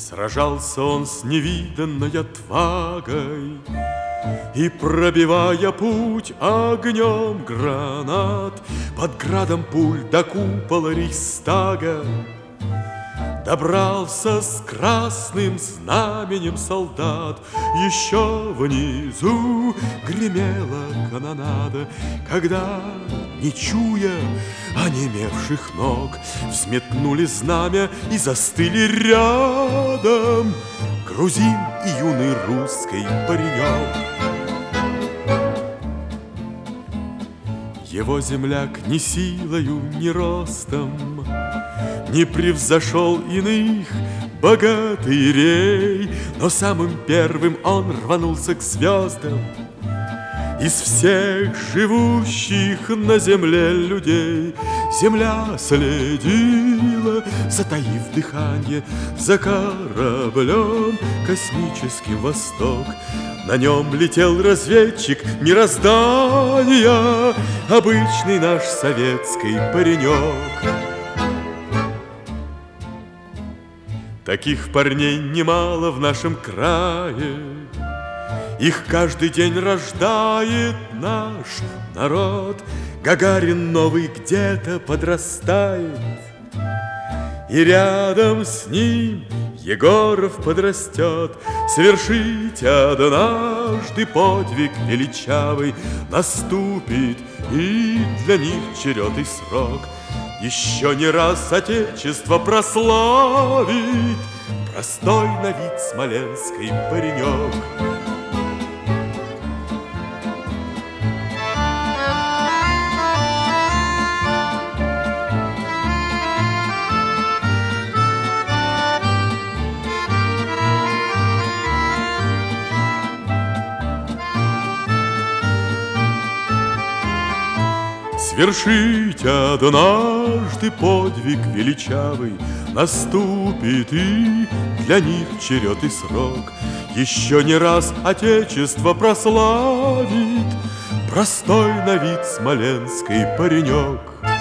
Сражался он с невиданной отвагой, и, пробивая путь огнем гранат, под градом пуль до купола Рейхстага добрался с красным знаменем солдат. Еще внизу гремела канонада, когда, не чуя онемевших ног, взметнули знамя и застыли рядом грузин и юный русский паренек. Его земляк ни силою, ни ростом не превзошел иных богатырей, но самым первым он рванулся к звездам. Из всех живущих на земле людей земля следила, затаив дыхание, за кораблем космическим восток. На нем летел разведчик мироздания, обычный наш советский паренек. Таких парней немало в нашем крае, их каждый день рождает наш народ. Гагарин новый где-то подрастает, и рядом с ним Егоров подрастет. Совершить однажды подвиг величавый наступит и для них черед и срок. Еще не раз Отечество прославит простой на вид смоленский паренек. Свершить однажды подвиг величавый наступит и для них черед и срок. Еще не раз Отечество прославит простой на вид смоленский паренек.